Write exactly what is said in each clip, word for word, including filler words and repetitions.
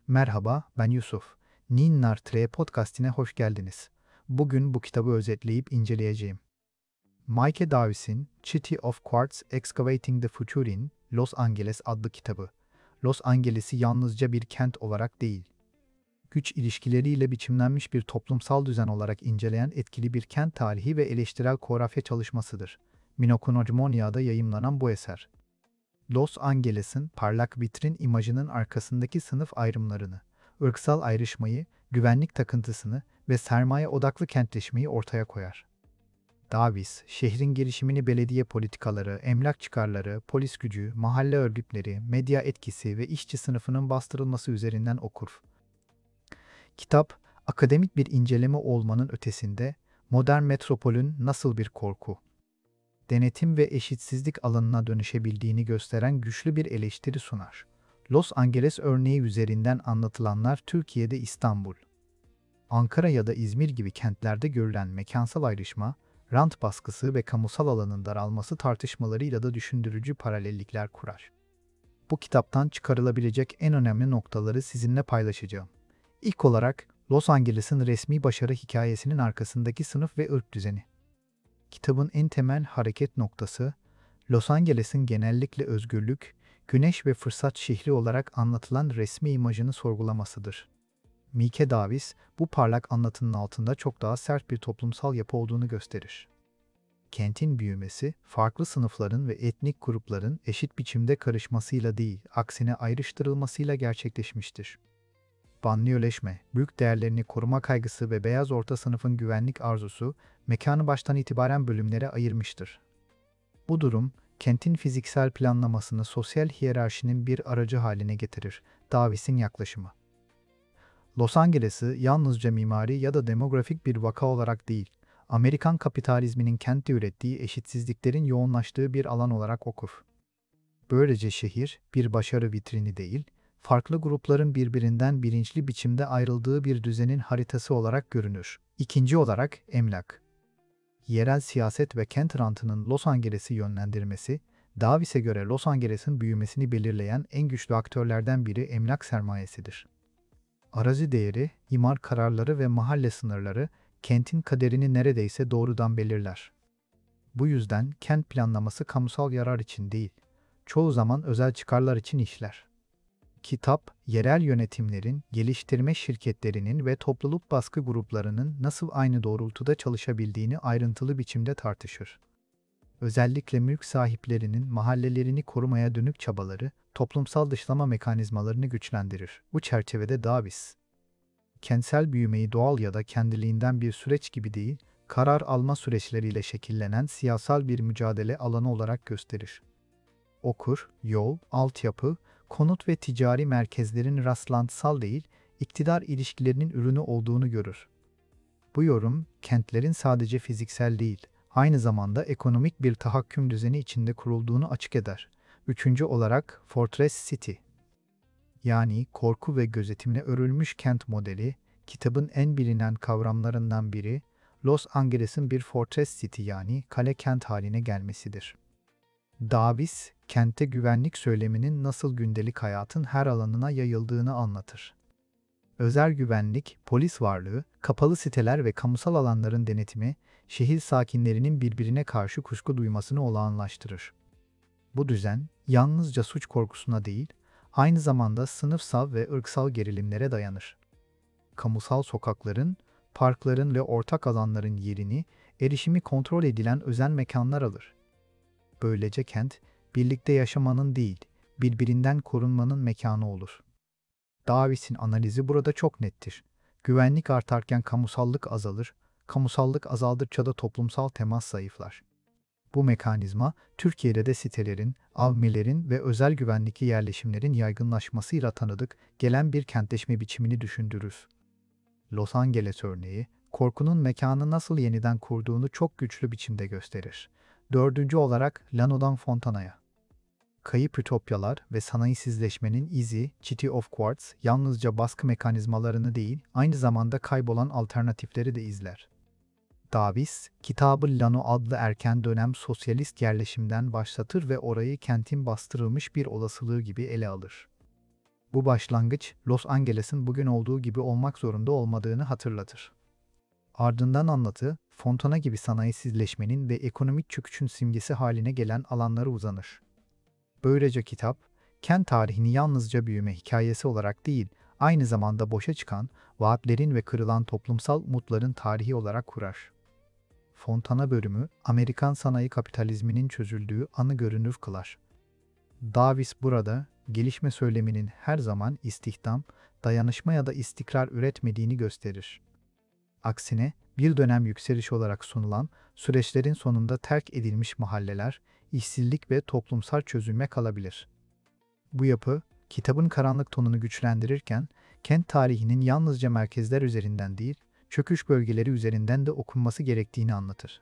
Merhaba, ben Yusuf. Ninnar Tre Podcast'ine hoş geldiniz. Bugün bu kitabı özetleyip inceleyeceğim. Mike Davis'in City of Quartz Excavating the Future in Los Angeles adlı kitabı. Los Angeles'i yalnızca bir kent olarak değil, güç ilişkileriyle biçimlenmiş bir toplumsal düzen olarak inceleyen etkili bir kent tarihi ve eleştirel coğrafya çalışmasıdır. Minokunojmonia'da yayımlanan bu eser, Los Angeles'in parlak vitrin imajının arkasındaki sınıf ayrımlarını, ırksal ayrışmayı, güvenlik takıntısını ve sermaye odaklı kentleşmeyi ortaya koyar. Davis, şehrin gelişimini belediye politikaları, emlak çıkarları, polis gücü, mahalle örgütleri, medya etkisi ve işçi sınıfının bastırılması üzerinden okur. Kitap, akademik bir inceleme olmanın ötesinde, modern metropolün nasıl bir korku, denetim ve eşitsizlik alanına dönüşebildiğini gösteren güçlü bir eleştiri sunar. Los Angeles örneği üzerinden anlatılanlar Türkiye'de İstanbul, Ankara ya da İzmir gibi kentlerde görülen mekansal ayrışma, rant baskısı ve kamusal alanın daralması tartışmalarıyla da düşündürücü paralellikler kurar. Bu kitaptan çıkarılabilecek en önemli noktaları sizinle paylaşacağım. İlk olarak, Los Angeles'ın resmi başarı hikayesinin arkasındaki sınıf ve ırk düzeni. Kitabın en temel hareket noktası, Los Angeles'in genellikle özgürlük, güneş ve fırsat şehri olarak anlatılan resmi imajını sorgulamasıdır. Mike Davis, bu parlak anlatının altında çok daha sert bir toplumsal yapı olduğunu gösterir. Kentin büyümesi, farklı sınıfların ve etnik grupların eşit biçimde karışmasıyla değil, aksine ayrıştırılmasıyla gerçekleşmiştir. Banliyöleşme, mülk değerlerini koruma kaygısı ve beyaz orta sınıfın güvenlik arzusu, mekanı baştan itibaren bölümlere ayırmıştır. Bu durum, kentin fiziksel planlamasını sosyal hiyerarşinin bir aracı haline getirir. Davis'in yaklaşımı. Los Angeles'ı yalnızca mimari ya da demografik bir vaka olarak değil, Amerikan kapitalizminin kentte ürettiği eşitsizliklerin yoğunlaştığı bir alan olarak okur. Böylece şehir, bir başarı vitrini değil, farklı grupların birbirinden bilinçli biçimde ayrıldığı bir düzenin haritası olarak görünür. İkinci olarak, emlak. Yerel siyaset ve kent rantının Los Angeles'i yönlendirmesi, Davis'e göre Los Angeles'in büyümesini belirleyen en güçlü aktörlerden biri emlak sermayesidir. Arazi değeri, imar kararları ve mahalle sınırları, kentin kaderini neredeyse doğrudan belirler. Bu yüzden kent planlaması kamusal yarar için değil, çoğu zaman özel çıkarlar için işler. Kitap, yerel yönetimlerin, geliştirme şirketlerinin ve topluluk baskı gruplarının nasıl aynı doğrultuda çalışabildiğini ayrıntılı biçimde tartışır. Özellikle mülk sahiplerinin mahallelerini korumaya dönük çabaları, toplumsal dışlama mekanizmalarını güçlendirir. Bu çerçevede Davis, kentsel büyümeyi doğal ya da kendiliğinden bir süreç gibi değil, karar alma süreçleriyle şekillenen siyasal bir mücadele alanı olarak gösterir. Okur, yol, altyapı, konut ve ticari merkezlerin rastlantısal değil, iktidar ilişkilerinin ürünü olduğunu görür. Bu yorum, kentlerin sadece fiziksel değil, aynı zamanda ekonomik bir tahakküm düzeni içinde kurulduğunu açık eder. Üçüncü olarak Fortress City, yani korku ve gözetimle örülmüş kent modeli, kitabın en bilinen kavramlarından biri, Los Angeles'in bir Fortress City yani kale kent haline gelmesidir. Davis, kentte güvenlik söyleminin nasıl gündelik hayatın her alanına yayıldığını anlatır. Özel güvenlik, polis varlığı, kapalı siteler ve kamusal alanların denetimi, şehir sakinlerinin birbirine karşı kuşku duymasını olağanlaştırır. Bu düzen, yalnızca suç korkusuna değil, aynı zamanda sınıfsal ve ırksal gerilimlere dayanır. Kamusal sokakların, parkların ve ortak alanların yerini, erişimi kontrol edilen özel mekanlar alır. Böylece kent, birlikte yaşamanın değil, birbirinden korunmanın mekanı olur. Davis'in analizi burada çok nettir. Güvenlik artarken kamusallık azalır, kamusallık azaldıkça da toplumsal temas zayıflar. Bu mekanizma, Türkiye'de de sitelerin, avmilerin ve özel güvenlikli yerleşimlerin yaygınlaşmasıyla tanıdık gelen bir kentleşme biçimini düşündürür. Los Angeles örneği, korkunun mekanı nasıl yeniden kurduğunu çok güçlü biçimde gösterir. Dördüncü olarak Lano'dan Fontana'ya. Kayıp ütopyalar ve sanayisizleşmenin izi, City of Quartz, yalnızca baskı mekanizmalarını değil, aynı zamanda kaybolan alternatifleri de izler. Davis, kitabı Lano adlı erken dönem sosyalist yerleşimden başlatır ve orayı kentin bastırılmış bir olasılığı gibi ele alır. Bu başlangıç, Los Angeles'in bugün olduğu gibi olmak zorunda olmadığını hatırlatır. Ardından anlatı, Fontana gibi sanayisizleşmenin ve ekonomik çöküşün simgesi haline gelen alanlara uzanır. Böylece kitap, kent tarihini yalnızca büyüme hikayesi olarak değil, aynı zamanda boşa çıkan, vaatlerin ve kırılan toplumsal umutların tarihi olarak kurar. Fontana bölümü, Amerikan sanayi kapitalizminin çözüldüğü anı görünür kılar. Davis burada, gelişme söyleminin her zaman istihdam, dayanışma ya da istikrar üretmediğini gösterir. Aksine, bir dönem yükseliş olarak sunulan, süreçlerin sonunda terk edilmiş mahalleler, işsizlik ve toplumsal çözülme kalabilir. Bu yapı, kitabın karanlık tonunu güçlendirirken, kent tarihinin yalnızca merkezler üzerinden değil, çöküş bölgeleri üzerinden de okunması gerektiğini anlatır.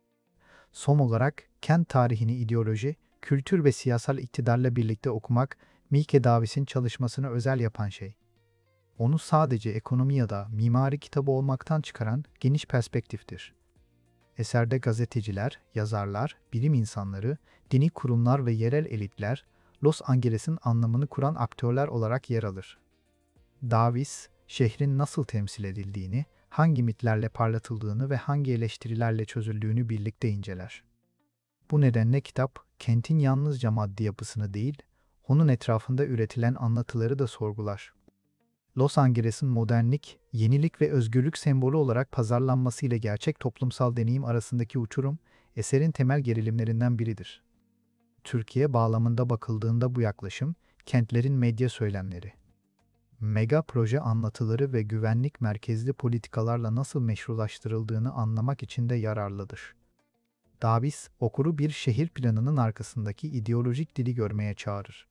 Son olarak, kent tarihini ideoloji, kültür ve siyasal iktidarla birlikte okumak, Mike Davis'in çalışmasını özel yapan şey. Onu sadece ekonomi ya da mimari kitabı olmaktan çıkaran geniş perspektiftir. Eserde gazeteciler, yazarlar, bilim insanları, dini kurumlar ve yerel elitler, Los Angeles'in anlamını kuran aktörler olarak yer alır. Davis, şehrin nasıl temsil edildiğini, hangi mitlerle parlatıldığını ve hangi eleştirilerle çözüldüğünü birlikte inceler. Bu nedenle kitap, kentin yalnızca maddi yapısını değil, onun etrafında üretilen anlatıları da sorgular. Los Angeles'in modernlik, yenilik ve özgürlük sembolü olarak pazarlanmasıyla gerçek toplumsal deneyim arasındaki uçurum, eserin temel gerilimlerinden biridir. Türkiye bağlamında bakıldığında bu yaklaşım, kentlerin medya söylemleri, mega proje anlatıları ve güvenlik merkezli politikalarla nasıl meşrulaştırıldığını anlamak için de yararlıdır. Davis, okuru bir şehir planının arkasındaki ideolojik dili görmeye çağırır.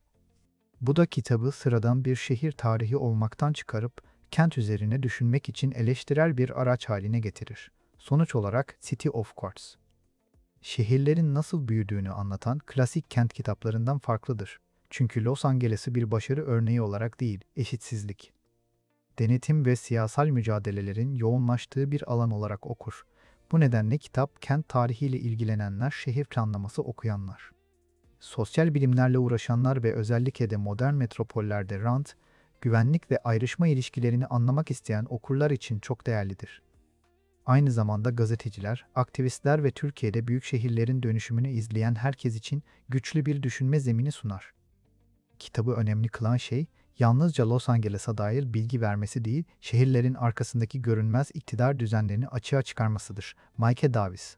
Bu da kitabı sıradan bir şehir tarihi olmaktan çıkarıp, kent üzerine düşünmek için eleştirel bir araç haline getirir. Sonuç olarak City of Quartz, şehirlerin nasıl büyüdüğünü anlatan klasik kent kitaplarından farklıdır. Çünkü Los Angeles'i bir başarı örneği olarak değil, eşitsizlik, denetim ve siyasal mücadelelerin yoğunlaştığı bir alan olarak okur. Bu nedenle kitap, kent tarihiyle ilgilenenler, şehir planlaması okuyanlar, sosyal bilimlerle uğraşanlar ve özellikle de modern metropollerde rant, güvenlik ve ayrışma ilişkilerini anlamak isteyen okurlar için çok değerlidir. Aynı zamanda gazeteciler, aktivistler ve Türkiye'de büyük şehirlerin dönüşümünü izleyen herkes için güçlü bir düşünme zemini sunar. Kitabı önemli kılan şey, yalnızca Los Angeles'a dair bilgi vermesi değil, şehirlerin arkasındaki görünmez iktidar düzenlerini açığa çıkarmasıdır. Mike Davis,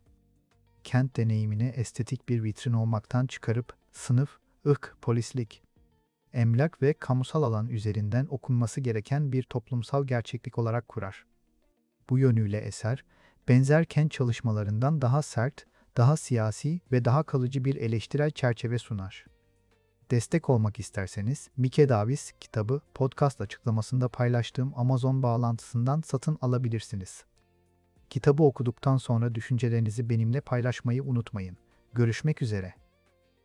kent deneyimini estetik bir vitrin olmaktan çıkarıp, sınıf, ırk, polislik, emlak ve kamusal alan üzerinden okunması gereken bir toplumsal gerçeklik olarak kurar. Bu yönüyle eser, benzer kent çalışmalarından daha sert, daha siyasi ve daha kalıcı bir eleştirel çerçeve sunar. Destek olmak isterseniz, Mike Davis kitabı podcast açıklamasında paylaştığım Amazon bağlantısından satın alabilirsiniz. Kitabı okuduktan sonra düşüncelerinizi benimle paylaşmayı unutmayın. Görüşmek üzere.